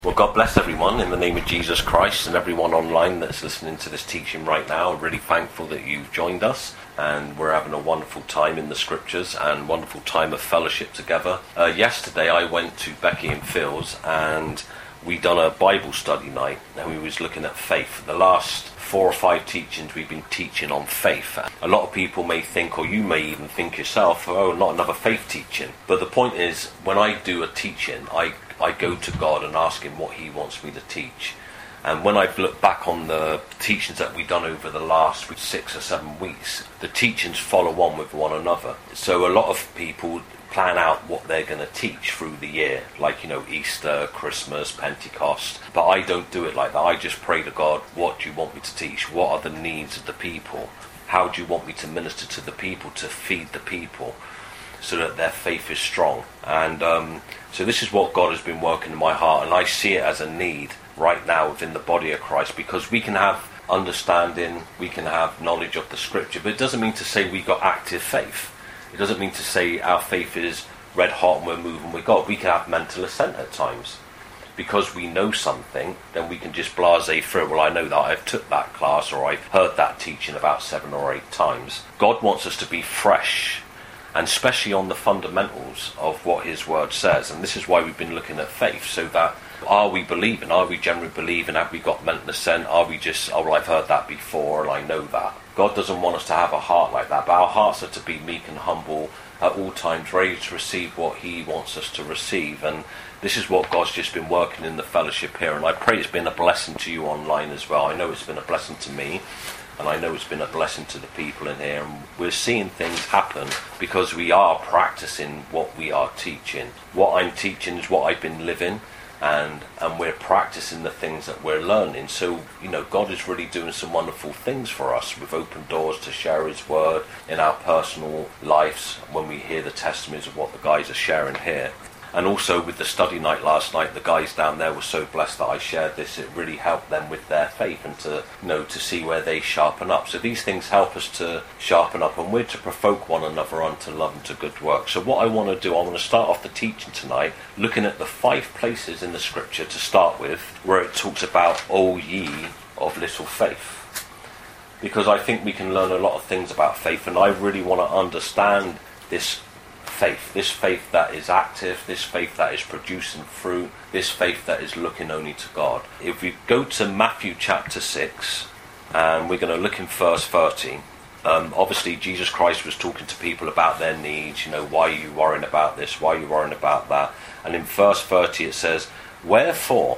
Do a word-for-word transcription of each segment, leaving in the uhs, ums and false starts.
Well, God bless everyone in the name of Jesus Christ, and everyone online that's listening to this teaching right now. I'm really thankful that you've joined us, and we're having a wonderful time in the scriptures and wonderful time of fellowship together. Uh, yesterday I went to Becky and Phil's and we done a Bible study night, and we was looking at faith. The last four or five teachings we've been teaching on faith. A lot of people may think, or you may even think yourself, oh, not another faith teaching. But the point is, when I do a teaching, I I go to God and ask him what he wants me to teach. And when I've looked back on the teachings that we've done over the last six or seven weeks, the teachings follow on with one another. So a lot of people plan out what they're going to teach through the year, like, you know, Easter, Christmas, Pentecost. But I don't do it like that. I just pray to God, what do you want me to teach? What are the needs of the people? How do you want me to minister to the people, to feed the people, so that their faith is strong? And um, so this is what God has been working in my heart, and I see it as a need right now within the body of Christ, because we can have understanding, we can have knowledge of the scripture, but it doesn't mean to say we got active faith. It doesn't mean to say our faith is red hot and we're moving with God. We can have mental assent at times. Because we know something, then we can just blasé through. Well, I know that, I've took that class, or I've heard that teaching about seven or eight times. God wants us to be fresh, and especially on the fundamentals of what his word says. And this is why we've been looking at faith, so that, are we believing? Are we generally believing? Have we got mental assent? Are we just, oh, well, I've heard that before and I know that? God doesn't want us to have a heart like that, but our hearts are to be meek and humble at all times, ready to receive what he wants us to receive. And this is what God's just been working in the fellowship here, and I pray it's been a blessing to you online as well. I know it's been a blessing to me, and I know it's been a blessing to the people in here, and we're seeing things happen because we are practicing what we are teaching. What I'm teaching is what I've been living, and and we're practicing the things that we're learning. So, you know, God is really doing some wonderful things for us with open doors to share his word in our personal lives when we hear the testimonies of what the guys are sharing here. And also with the study night last night, the guys down there were so blessed that I shared this. It really helped them with their faith, and to, you know, to see where they sharpen up. So these things help us to sharpen up, and we're to provoke one another unto love and to good work. So what I want to do, I want to start off the teaching tonight looking at the five places in the scripture to start with where it talks about, O ye of little faith. Because I think we can learn a lot of things about faith, and I really want to understand this faith, this faith that is active, this faith that is producing fruit, this faith that is looking only to God. If we go to Matthew chapter six, and we're going to look in verse thirty, um, obviously Jesus Christ was talking to people about their needs, you know, why are you worrying about this, why are you worrying about that? And in verse thirty it says, wherefore,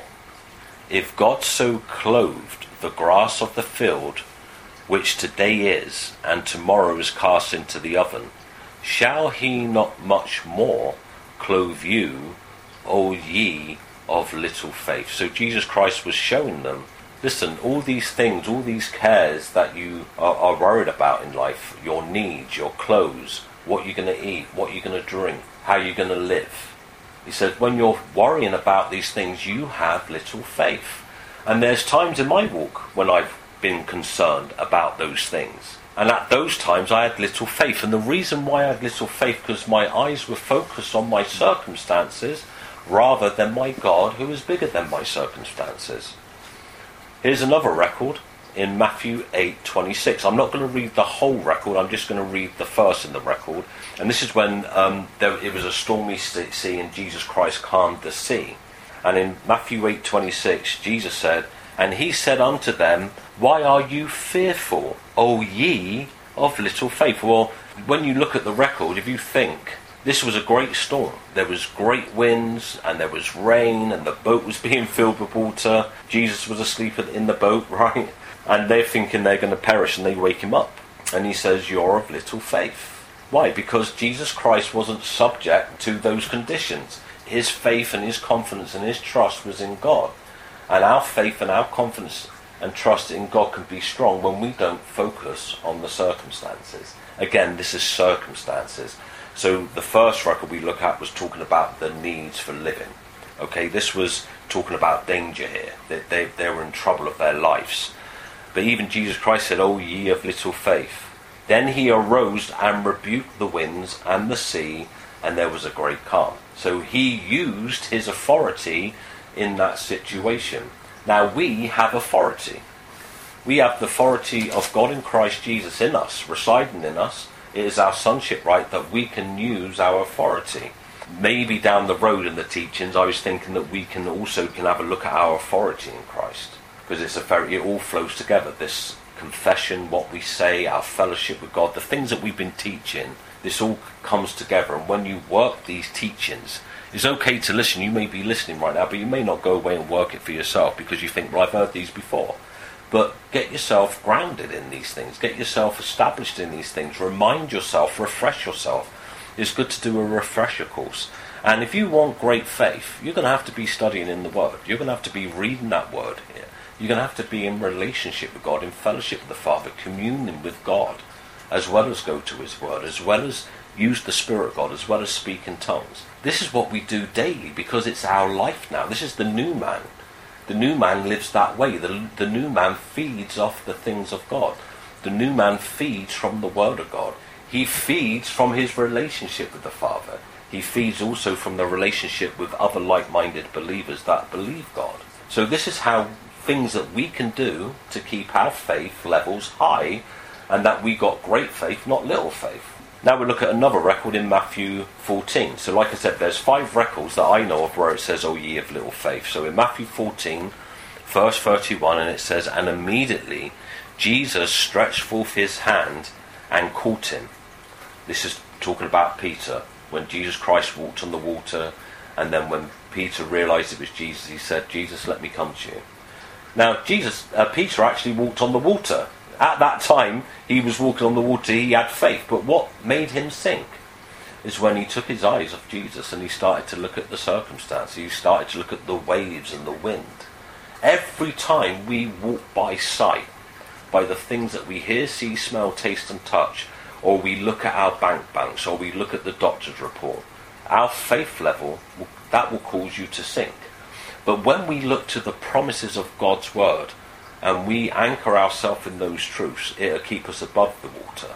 if God so clothed the grass of the field, which today is, and tomorrow is cast into the oven, shall he not much more clothe you, O ye of little faith? So Jesus Christ was showing them, listen, all these things, all these cares that you are, are worried about in life, your needs, your clothes, what you're going to eat, what you're going to drink, how you're going to live. He said, when you're worrying about these things, you have little faith. And there's times in my walk when I've been concerned about those things. And at those times I had little faith. And the reason why I had little faith, because my eyes were focused on my circumstances rather than my God, who is bigger than my circumstances. Here's another record in Matthew eight twenty-six. I'm not going to read the whole record, I'm just going to read the first in the record. And this is when um, there, it was a stormy sea and Jesus Christ calmed the sea. And in Matthew eight twenty-six, Jesus said, and he said unto them, why are you fearful, O ye of little faith? Well, when you look at the record, if you think, this was a great storm. There was great winds, and there was rain, and the boat was being filled with water. Jesus was asleep in the boat, right? And they're thinking they're going to perish, and they wake him up. And he says, you're of little faith. Why? Because Jesus Christ wasn't subject to those conditions. His faith and his confidence and his trust was in God. And our faith and our confidence and trust in God can be strong when we don't focus on the circumstances. Again, this is circumstances. So the first record we look at was talking about the needs for living. Okay, this was talking about danger here. They, they, they were in trouble of their lives. But even Jesus Christ said, O ye of little faith. Then he arose and rebuked the winds and the sea, and there was a great calm. So he used his authority in that situation. Now we have authority. We have the authority of God in Christ Jesus in us, residing in us. It is our sonship right that we can use our authority. Maybe down the road in the teachings I was thinking that we can also can have a look at our authority in Christ, because it's a very, it all flows together. This confession, what we say, our fellowship with God, the things that we've been teaching, this all comes together. And when you work these teachings, it's okay to listen. You may be listening right now, but you may not go away and work it for yourself because you think, well, I've heard these before. But get yourself grounded in these things. Get yourself established in these things. Remind yourself, refresh yourself. It's good to do a refresher course. And if you want great faith, you're going to have to be studying in the Word. You're going to have to be reading that Word. You're going to have to be in relationship with God, in fellowship with the Father, communing with God, as well as go to His Word, as well as use the Spirit of God, as well as speak in tongues. This is what we do daily because it's our life now. This is the new man. The new man lives that way. The, the new man feeds off the things of God. The new man feeds from the Word of God. He feeds from his relationship with the Father. He feeds also from the relationship with other like-minded believers that believe God. So this is how things that we can do to keep our faith levels high, and that we got great faith, not little faith. Now we look at another record in Matthew fourteen. So like I said, there's five records that I know of where it says, "O ye of little faith." So in Matthew fourteen, verse thirty-one, and it says, "And immediately Jesus stretched forth his hand and caught him." This is talking about Peter, when Jesus Christ walked on the water, and then when Peter realised it was Jesus, he said, "Jesus, let me come to you." Now, Jesus, uh, Peter actually walked on the water. At that time, he was walking on the water, he had faith. But what made him sink is when he took his eyes off Jesus and he started to look at the circumstances. He started to look at the waves and the wind. Every time we walk by sight, by the things that we hear, see, smell, taste and touch, or we look at our bank balance, or we look at the doctor's report, our faith level, that will cause you to sink. But when we look to the promises of God's word, and we anchor ourselves in those truths, it'll keep us above the water.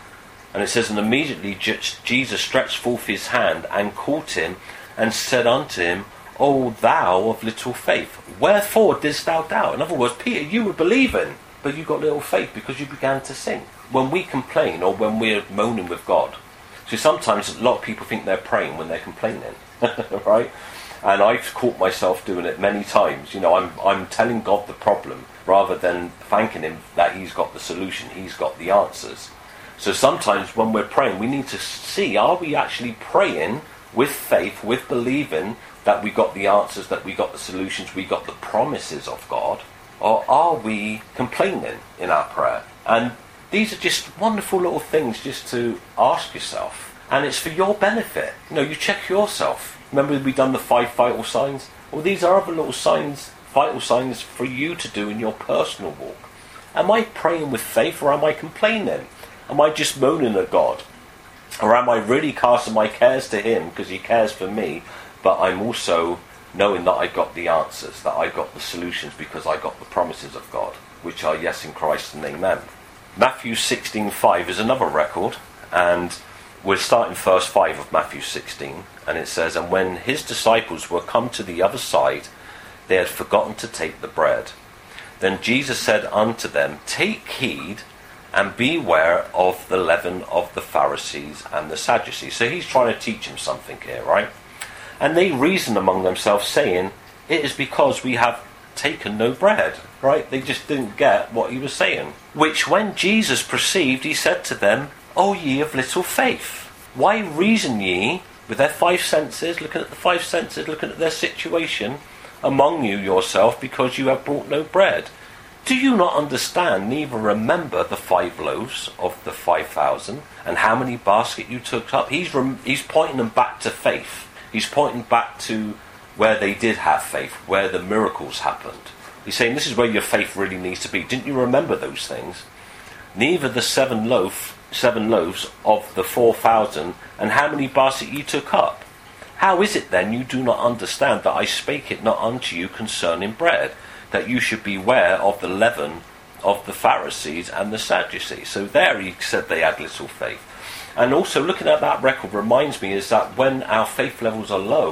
And it says, "And immediately Jesus stretched forth his hand, and caught him, and said unto him, O thou of little faith, wherefore didst thou doubt?" In other words, Peter, you were believing, but you got little faith because you began to sink. When we complain, or when we're moaning with God, so sometimes a lot of people think they're praying when they're complaining, right? And I've caught myself doing it many times. You know, I'm I'm telling God the problem rather than thanking him that he's got the solution, he's got the answers. So sometimes when we're praying, we need to see, are we actually praying with faith, with believing that we got the answers, that we got the solutions, we got the promises of God, or are we complaining in our prayer? And these are just wonderful little things just to ask yourself. And it's for your benefit. You know, you check yourself. Remember we've done the five vital signs? Well, these are other little signs, vital signs for you to do in your personal walk. Am I praying with faith, or am I complaining? Am I just moaning at God? Or am I really casting my cares to him because he cares for me, but I'm also knowing that I got the answers, that I got the solutions because I got the promises of God, which are yes in Christ and amen. Matthew sixteen five is another record, and we're starting verse five of Matthew sixteen, and it says, "And when his disciples were come to the other side, they had forgotten to take the bread. Then Jesus said unto them, Take heed, and beware of the leaven of the Pharisees and the Sadducees." So he's trying to teach them something here, right? "And they reasoned among themselves, saying, It is because we have taken no bread." Right? They just didn't get what he was saying. "Which when Jesus perceived, he said to them, O ye of little faith, why reason ye," with their five senses, looking at the five senses, looking at their situation, "among you yourself, because you have brought no bread? Do you not understand, neither remember the five loaves of the five thousand, and how many baskets you took up?" He's rem- he's pointing them back to faith. He's pointing back to where they did have faith, where the miracles happened. He's saying, this is where your faith really needs to be. Didn't you remember those things? "Neither the seven loaf, seven loaves of the four thousand, and how many baskets you took up? How is it then you do not understand that I spake it not unto you concerning bread, that you should beware of the leaven of the Pharisees and the Sadducees?" So there he said they had little faith. And also looking at that record reminds me is that when our faith levels are low,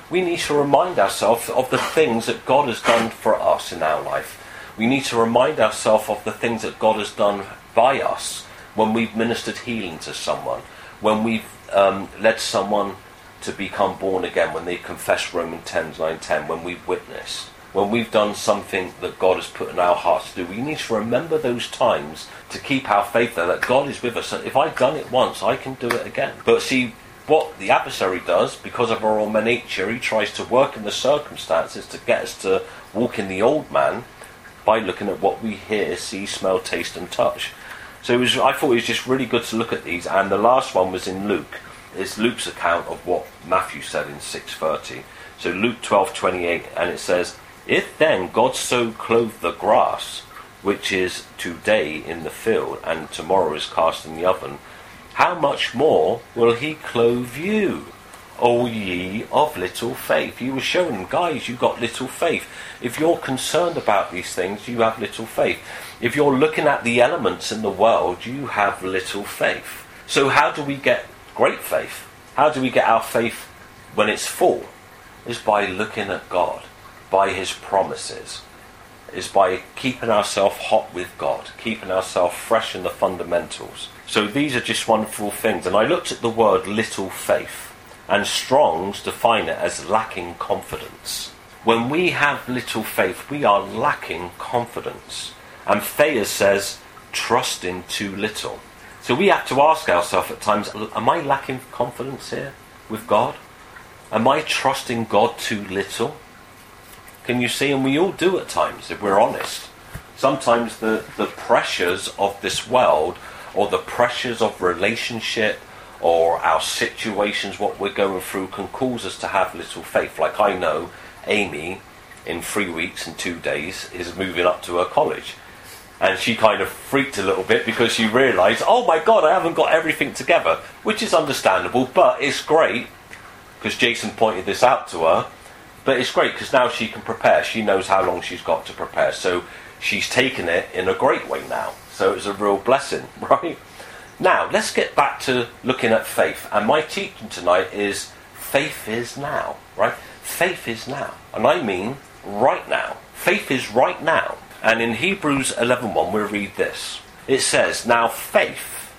we need to remind ourselves of the things that God has done for us in our life. We need to remind ourselves of the things that God has done by us when we've ministered healing to someone, when we've um, led someone to become born again, when they confess Romans ten, nine, ten, when we've witnessed, when we've done something that God has put in our hearts to do. We need to remember those times to keep our faith there, that God is with us. If I've done it once, I can do it again. But see, what the adversary does, because of our own nature, he tries to work in the circumstances to get us to walk in the old man by looking at what we hear, see, smell, taste and touch. So it was, I thought it was just really good to look at these. And the last one was in Luke. It's Luke's account of what Matthew said in six thirty. So Luke twelve twenty-eight, and it says, "If then God so clothe the grass, which is today in the field, and tomorrow is cast in the oven, how much more will he clothe you, O ye of little faith?" You were showing, guys, you got little faith. If you're concerned about these things, you have little faith. If you're looking at the elements in the world, you have little faith. So how do we get great faith? How do we get our faith when it's full? It's by looking at God, by his promises. It's by keeping ourselves hot with God, keeping ourselves fresh in the fundamentals. So these are just wonderful things. And I looked at the word little faith, and Strong's define it as lacking confidence. When we have little faith, we are lacking confidence. And Thayer says, trusting too little. So we have to ask ourselves at times, am I lacking confidence here with God? Am I trusting God too little? Can you see? And we all do at times, if we're honest. Sometimes the, the pressures of this world, or the pressures of relationship, or our situations, what we're going through, can cause us to have little faith. Like I know Amy, in three weeks and two days, is moving up to her college. And she kind of freaked a little bit because she realised, oh my God, I haven't got everything together. Which is understandable, but it's great, because Jason pointed this out to her. But it's great because now she can prepare. She knows how long she's got to prepare. So she's taken it in a great way now. So it's a real blessing, right? Now, let's get back to looking at faith. And my teaching tonight is faith is now, right? Faith is now. And I mean right now. Faith is right now. And in Hebrews eleven one, we'll read this. It says, "Now faith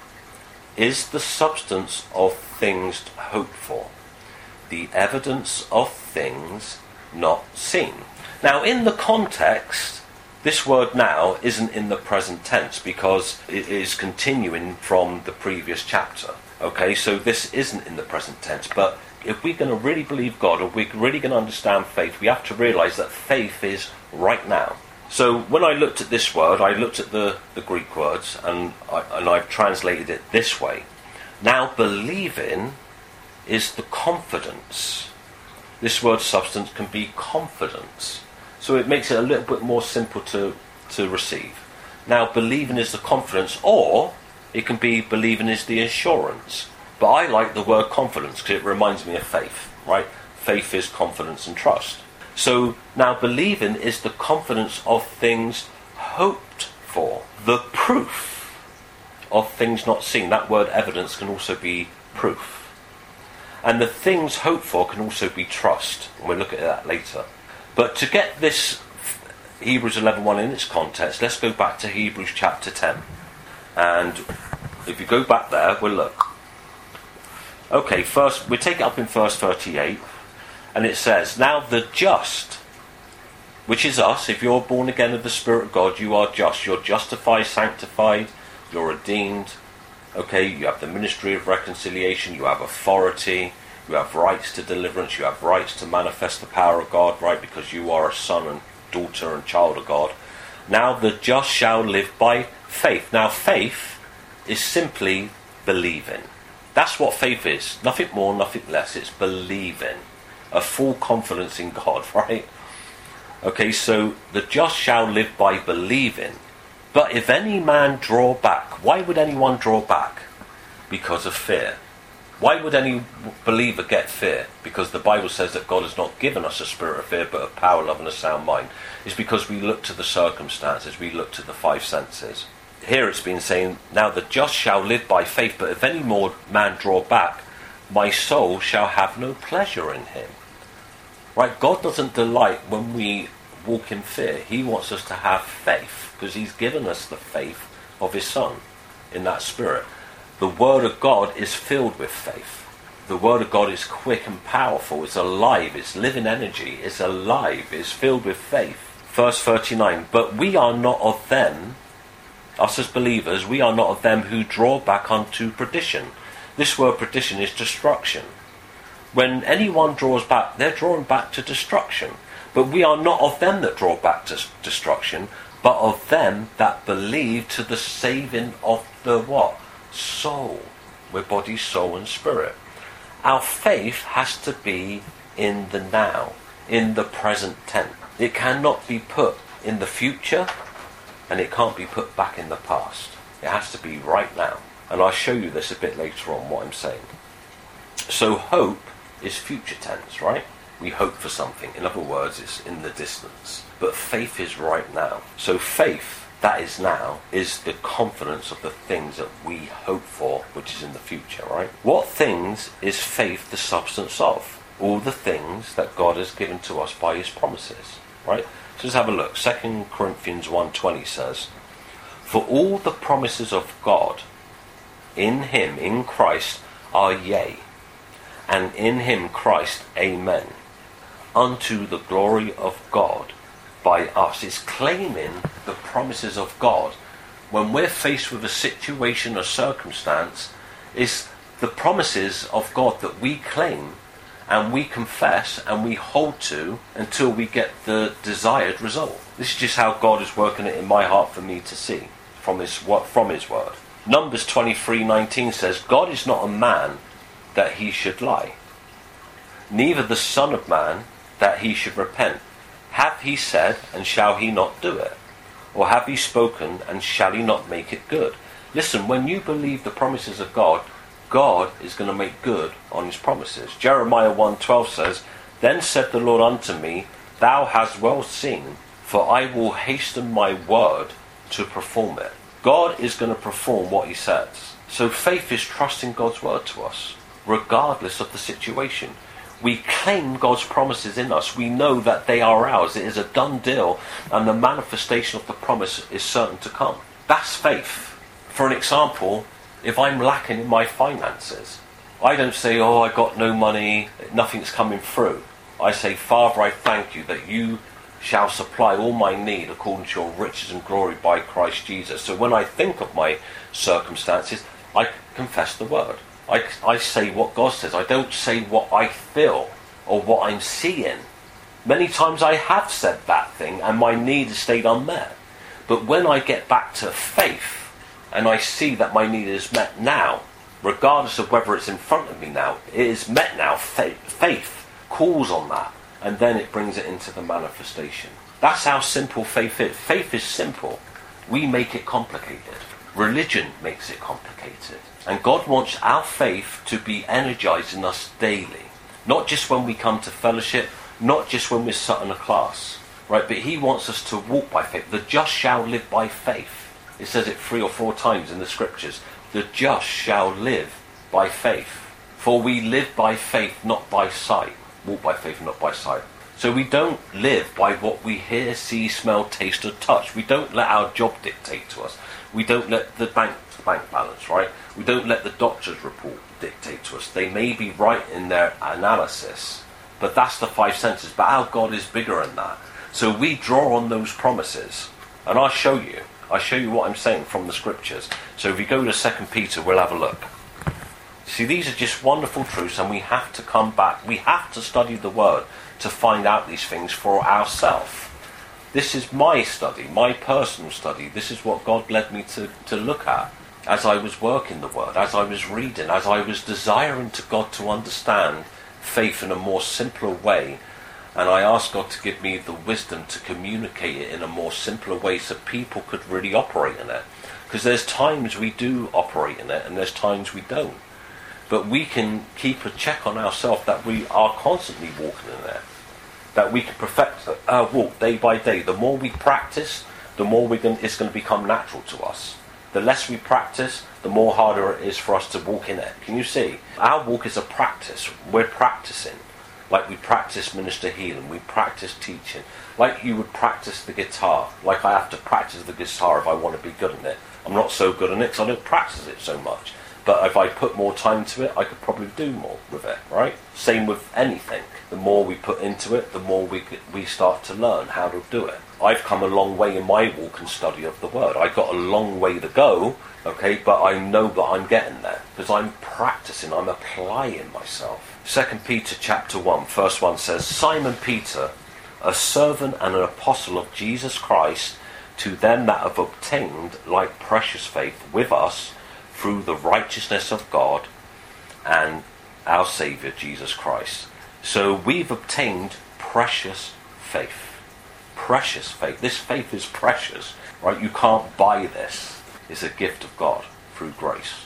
is the substance of things hoped for, the evidence of things not seen." Now, in the context, this word now isn't in the present tense because it is continuing from the previous chapter. Okay, so this isn't in the present tense. But if we're going to really believe God, or we're really going to understand faith, we have to realise that faith is right now. So when I looked at this word, I looked at the, the Greek words, and, I, and I've translated it this way. Now, believing is the confidence. This word substance can be confidence. So it makes it a little bit more simple to, to receive. Now, believing is the confidence, or it can be believing is the assurance. But I like the word confidence because it reminds me of faith, right? Faith is confidence and trust. So now believing is the confidence of things hoped for. The proof of things not seen. That word evidence can also be proof. And the things hoped for can also be trust. And we'll look at that later. But to get this Hebrews eleven one in its context, let's go back to Hebrews chapter ten. And if you go back there, we'll look. Okay, first, we'll take it up in verse thirty-eight. And it says, "Now the just," which is us, if you're born again of the Spirit of God, you are just. You're justified, sanctified, you're redeemed. Okay, you have the ministry of reconciliation, you have authority, you have rights to deliverance, you have rights to manifest the power of God, right, because you are a son and daughter and child of God. Now the just shall live by faith. Now faith is simply believing. That's what faith is. Nothing more, nothing less. It's believing. A full confidence in God, right? Okay, so the just shall live by believing. But if any man draw back, why would anyone draw back? Because of fear. Why would any believer get fear? Because the Bible says that God has not given us a spirit of fear, but of power, love and a sound mind. It's because we look to the circumstances, we look to the five senses. Here it's been saying, now the just shall live by faith, but if any more man draw back, my soul shall have no pleasure in him. Right? God doesn't delight when we walk in fear. He wants us to have faith, because he's given us the faith of his Son in that spirit. The Word of God is filled with faith. The Word of God is quick and powerful. It's alive. It's living energy. It's alive. It's filled with faith. Verse thirty-nine, but we are not of them, us as believers, we are not of them who draw back unto perdition. This word perdition is destruction. When anyone draws back, they're drawing back to destruction. But we are not of them that draw back to destruction, but of them that believe to the saving of the what? Soul. We're body, soul and spirit. Our faith has to be in the now, in the present tense. It cannot be put in the future, and it can't be put back in the past. It has to be right now. And I'll show you this a bit later on, what I'm saying. So hope is future tense, right? We hope for something. In other words, it's in the distance. But faith is right now. So faith, that is now, is the confidence of the things that we hope for, which is in the future, right? What things is faith the substance of? All the things that God has given to us by his promises, right? So let's have a look. Second Corinthians one twenty says, for all the promises of God in him, in Christ, are yea, and in him, Christ, amen, unto the glory of God by us. It's claiming the promises of God. When we're faced with a situation or circumstance, it's the promises of God that we claim and we confess and we hold to until we get the desired result. This is just how God is working it in my heart for me to see from his, from his word. Numbers twenty-three nineteen says, God is not a man that he should lie, neither the Son of Man that he should repent. Hath he said, and shall he not do it? Or have he spoken, and shall he not make it good? Listen, when you believe the promises of God, God is going to make good on his promises. Jeremiah one twelve says, then said the Lord unto me, thou hast well seen, for I will hasten my word to perform it. God is going to perform what he says. So faith is trusting God's word to us, regardless of the situation. We claim God's promises in us. We know that they are ours. It is a done deal, and the manifestation of the promise is certain to come. That's faith. For an example, if I'm lacking in my finances, I don't say, oh, I got no money, nothing's coming through. I say, Father, I thank you that you shall supply all my need according to your riches and glory by Christ Jesus. So when I think of my circumstances, I confess the word. I, I say what God says. I don't say what I feel or what I'm seeing. Many times I have said that thing and my need has stayed unmet. But when I get back to faith and I see that my need is met now, regardless of whether it's in front of me now, it is met now. Faith, faith calls on that, and then it brings it into the manifestation. That's how simple faith is. Faith is simple. We make it complicated. Religion makes it complicated. And God wants our faith to be energized in us daily. Not just when we come to fellowship, not just when we're sat in a class, right? But he wants us to walk by faith. The just shall live by faith. It says it three or four times in the scriptures. The just shall live by faith. For we live by faith, not by sight. Walk by faith, not by sight. So we don't live by what we hear, see, smell, taste or touch. We don't let our job dictate to us. We don't let the bank bank balance, right? We don't let the doctor's report dictate to us. They may be right in their analysis, but that's the five senses. But our God is bigger than that. So we draw on those promises. And I'll show you. I'll show you what I'm saying from the scriptures. So if we go to Second Peter, we'll have a look. See, these are just wonderful truths, and we have to come back. We have to study the word to find out these things for ourselves. This is my study, my personal study. This is what God led me to, to look at as I was working the word, as I was reading, as I was desiring to God to understand faith in a more simpler way. And I asked God to give me the wisdom to communicate it in a more simpler way so people could really operate in it. Because there's times we do operate in it and there's times we don't. But we can keep a check on ourselves that we are constantly walking in it. That we can perfect our walk day by day. The more we practice, the more we can, it's going to become natural to us. The less we practice, the more harder it is for us to walk in it. Can you see? Our walk is a practice. We're practicing. Like we practice minister healing, we practice teaching. Like you would practice the guitar. Like I have to practice the guitar if I want to be good at it. I'm not so good at it because I don't practice it so much. But if I put more time to it, I could probably do more with it, right? Same with anything. The more we put into it, the more we we start to learn how to do it. I've come a long way in my walk and study of the Word. I've got a long way to go, okay, but I know that I'm getting there because I'm practicing, I'm applying myself. Second Peter chapter one, verse one says, Simon Peter, a servant and an apostle of Jesus Christ, to them that have obtained like precious faith with us through the righteousness of God and our Saviour Jesus Christ. So we've obtained precious faith. Precious faith. This faith is precious, right? You can't buy this. It's a gift of God through grace.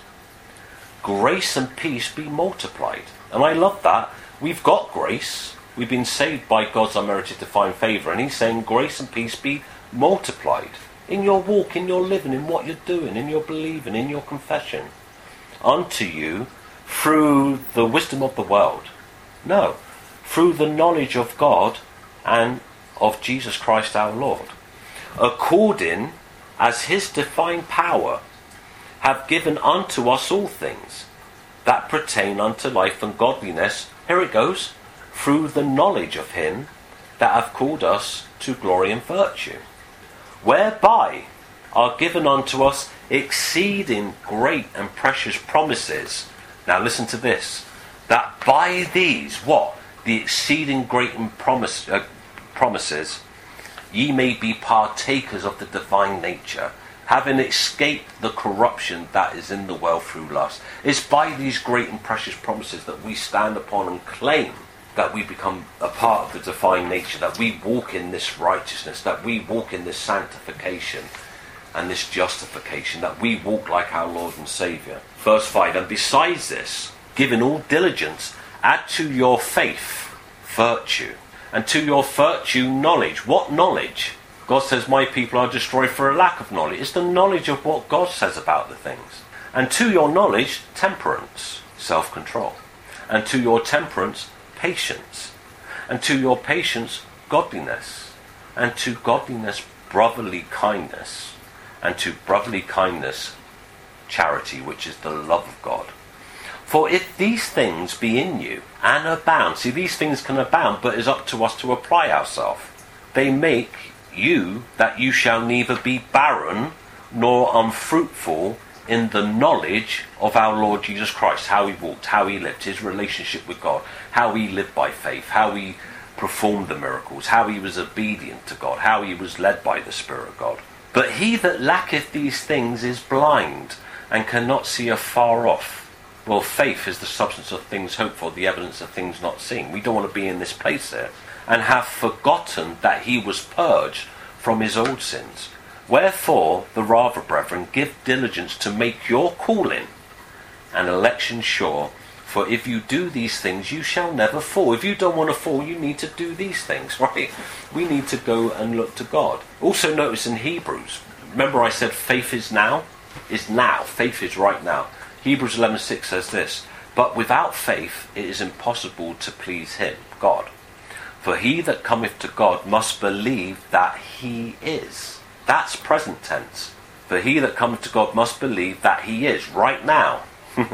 Grace and peace be multiplied. And I love that. We've got grace. We've been saved by God's unmerited divine favour. And he's saying grace and peace be multiplied. In your walk, in your living, in what you're doing, in your believing, in your confession. Unto you through the wisdom of the world. No. Through the knowledge of God and of Jesus Christ our Lord. According as his divine power have given unto us all things that pertain unto life and godliness. Here it goes. Through the knowledge of him that hath called us to glory and virtue. Whereby are given unto us exceeding great and precious promises. Now listen to this. That by these, what? The exceeding great and promise, uh, promises, ye may be partakers of the divine nature, having escaped the corruption that is in the world through lust. It's by these great and precious promises that we stand upon and claim that we become a part of the divine nature, that we walk in this righteousness, that we walk in this sanctification and this justification, that we walk like our Lord and Saviour. Verse five, and besides this, giving all diligence, add to your faith virtue, and to your virtue knowledge. What knowledge? God says, my people are destroyed for a lack of knowledge. It's the knowledge of what God says about the things. And to your knowledge, temperance, self-control. And to your temperance, patience, and to your patience godliness, and to godliness brotherly kindness, and to brotherly kindness charity, which is the love of God. For if these things be in you and abound, see, these things can abound, but it's up to us to apply ourselves. They make you that you shall neither be barren nor unfruitful in the knowledge of our Lord Jesus Christ, how he walked, how he lived, his relationship with God, how he lived by faith, how he performed the miracles, how he was obedient to God, how he was led by the Spirit of God. But he that lacketh these things is blind, and cannot see afar off. Well, faith is the substance of things hoped for, the evidence of things not seen. We don't want to be in this place here. And have forgotten that he was purged from his old sins. Wherefore, the rather, brethren, give diligence to make your calling and election sure. For if you do these things, you shall never fall. If you don't want to fall, you need to do these things, right? We need to go and look to God. Also notice in Hebrews, remember I said faith is now? Is now. Faith is right now. Hebrews eleven six says this, but without faith it is impossible to please him, God. For he that cometh to God must believe that he is. That's present tense. For he that cometh to God must believe that he is, right now.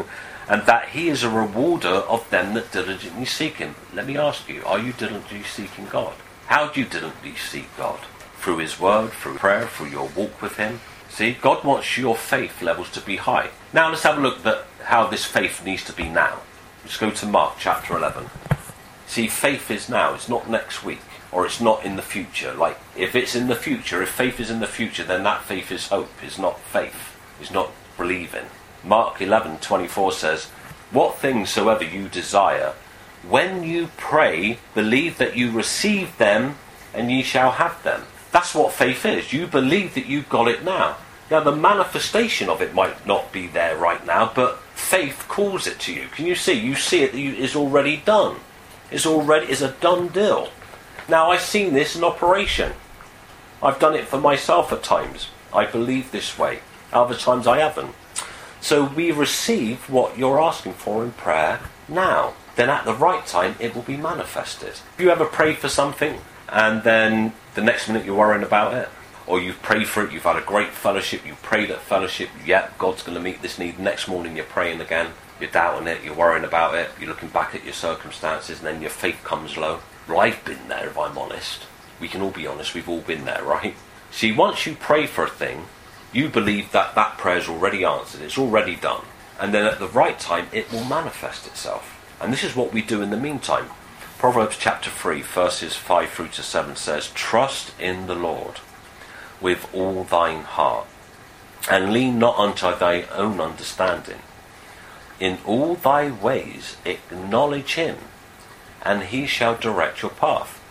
And that he is a rewarder of them that diligently seek him. Let me ask you, are you diligently seeking God? How do you diligently seek God? Through his word, through prayer, through your walk with him. See, God wants your faith levels to be high. Now let's have a look at how this faith needs to be now. Let's go to Mark chapter eleven. See, faith is now, it's not next week, or it's not in the future. Like, if it's in the future, if faith is in the future, then that faith is hope, it's not faith, it's not believing. Mark eleven twenty-four says, what things soever you desire, when you pray, believe that you receive them, and ye shall have them. That's what faith is. You believe that you've got it now. Now, the manifestation of it might not be there right now, but faith calls it to you. Can you see? You see it, it's already done. It's already, it's a done deal. Now, I've seen this in operation. I've done it for myself at times. I believe this way. Other times I haven't. So we receive what you're asking for in prayer now. then at the right time it will be manifested. Have you ever prayed for something and then the next minute you're worrying about it? Or you've prayed for it, you've had a great fellowship, you've prayed at fellowship, yep, God's going to meet this need. Next morning you're praying again, you're doubting it, you're worrying about it, you're looking back at your circumstances, and then your faith comes low. Well, I've been there, if I'm honest. We can all be honest, we've all been there, right? See, once you pray for a thing, you believe that that prayer's already answered, it's already done. And then at the right time, it will manifest itself. And this is what we do in the meantime. Proverbs chapter three, verses five through to seven says, "Trust in the Lord with all thine heart, and lean not unto thy own understanding. In all thy ways acknowledge him, and he shall direct your path.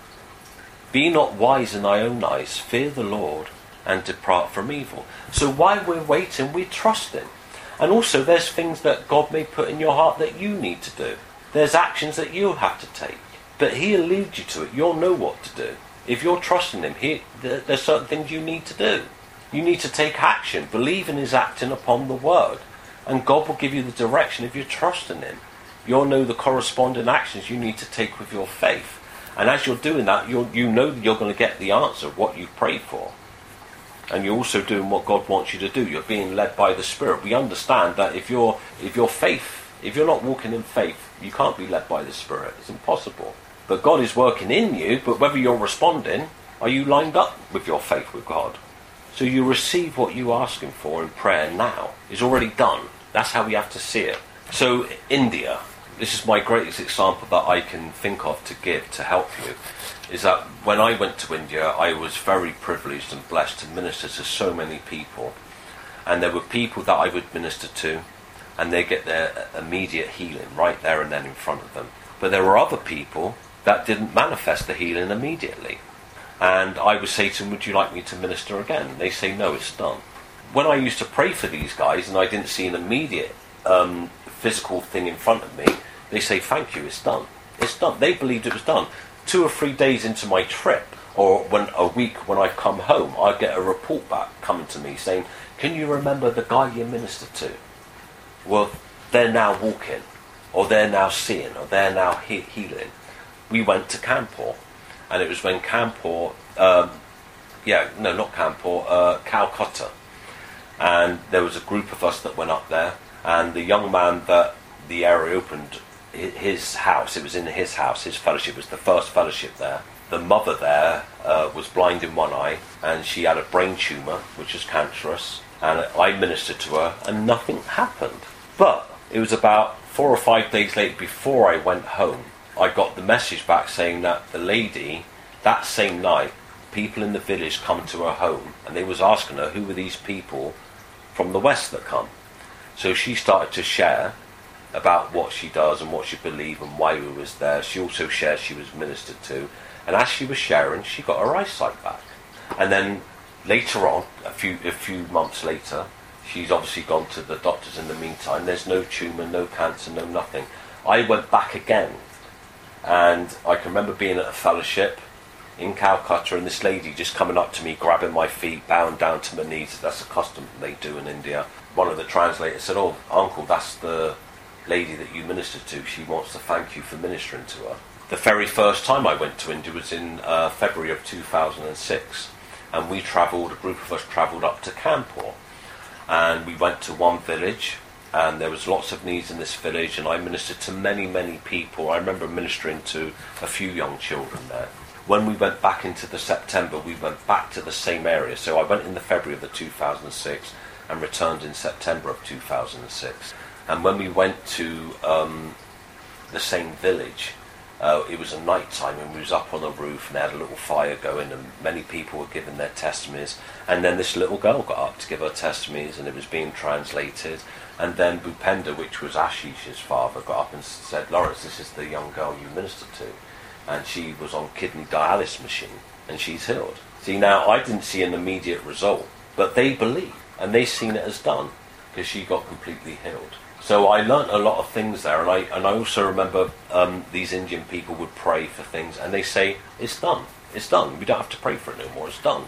Be not wise in thy own eyes, fear the Lord, and depart from evil." So while we're waiting, we trust him. And also there's things that God may put in your heart that you need to do. There's actions that you have to take. But he'll lead you to it. You'll know what to do. If you're trusting him, he, there's certain things you need to do. You need to take action. Believe in his acting upon the word. And God will give you the direction if you're trusting him. You'll know the corresponding actions you need to take with your faith. And as you're doing that, you'll, you know that you're going to get the answer of what you've prayed for. And you're also doing what God wants you to do. You're being led by the Spirit. We understand that if you're, if your faith, if you're not walking in faith, you can't be led by the Spirit. It's impossible. But God is working in you, but whether you're responding, are you lined up with your faith with God? So you receive what you're asking for in prayer now. It's already done. That's how we have to see it. So India, this is my greatest example that I can think of to give to help you, is that when I went to India, I was very privileged and blessed to minister to so many people. And there were people that I would minister to, and they get their immediate healing right there and then in front of them. But there were other people that didn't manifest the healing immediately. And I would say to them, "Would you like me to minister again?" They say, "No, it's done." When I used to pray for these guys and I didn't see an immediate um, physical thing in front of me, they say, "Thank you, it's done." It's done. They believed it was done. Two or three days into my trip, or when a week when I come home, I get a report back coming to me saying, "Can you remember the guy you ministered to? Well, they're now walking, or they're now seeing, or they're now he- healing." We went to Kanpur, and it was when Kanpur, um, yeah, no, not Kanpur, uh, Calcutta, and there was a group of us that went up there, and the young man that the area opened his house, it was in his house, his fellowship was the first fellowship there. The mother there uh, was blind in one eye, and she had a brain tumour, which was cancerous, and I ministered to her, and nothing happened. But it was about four or five days later, before I went home, I got the message back saying that the lady, that same night, people in the village come to her home, and they was asking her, who were these people from the west that come? So she started to share about what she does and what she believed and why we was there. She also shared she was ministered to, and as she was sharing, she got her eyesight back. And then later on, a few a few months later, she's obviously gone to the doctors in the meantime. There's no tumour, no cancer, no nothing. I went back again, and I can remember being at a fellowship in Calcutta, and this lady just coming up to me, grabbing my feet, bowing down to my knees. That's a custom they do in India. One of the translators said, "Oh, uncle, that's the lady that you ministered to. She wants to thank you for ministering to her." The very first time I went to India was in uh, February of two thousand six, and we travelled, a group of us travelled up to Kanpur, and we went to one village, and there was lots of needs in this village, and I ministered to many, many people. I remember ministering to a few young children there. When we went back into the September, we went back to the same area. So I went in the February of the two thousand six and returned in September of two thousand six. And when we went to um, the same village, uh, it was a night time, and we was up on the roof, and they had a little fire going, and many people were giving their testimonies. And then this little girl got up to give her testimonies, and it was being translated. And then Bhupender, which was Ashish's father, got up and said, "Lawrence, this is the young girl you ministered to, and she was on kidney dialysis machine, and she's healed." See, now I didn't see an immediate result, but they believed, and they seen it as done, because she got completely healed. So I learnt a lot of things there, and I and I also remember um, these Indian people would pray for things, and they say, "It's done, it's done, we don't have to pray for it no more, it's done."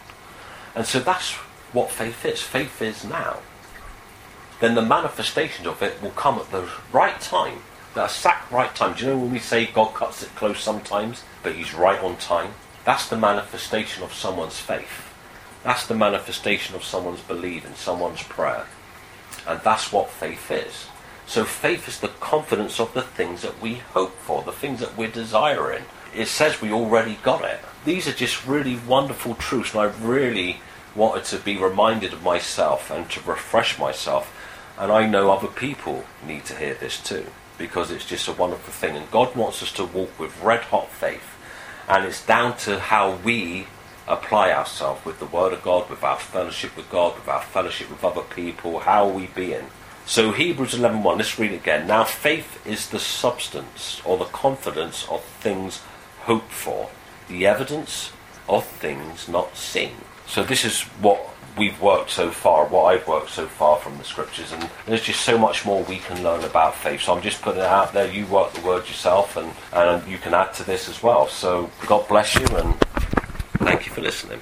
And so that's what faith is. Faith is now. Then the manifestation of it will come at the right time. That exact right time. Do you know when we say God cuts it close sometimes, but he's right on time? That's the manifestation of someone's faith. That's the manifestation of someone's belief in someone's prayer. And that's what faith is. So faith is the confidence of the things that we hope for, the things that we're desiring. It says we already got it. These are just really wonderful truths, and I really wanted to be reminded of myself and to refresh myself. And I know other people need to hear this too, because it's just a wonderful thing. And God wants us to walk with red-hot faith. And it's down to how we apply ourselves with the Word of God, with our fellowship with God, with our fellowship with other people. How are we being? So Hebrews eleven one, let's read it again. Now faith is the substance or the confidence of things hoped for, the evidence of things not seen. So this is what we've worked so far, what I've worked so far from the scriptures, and there's just so much more we can learn about faith. So I'm just putting it out there. You work the word yourself, and, and you can add to this as well. So God bless you, and thank you for listening.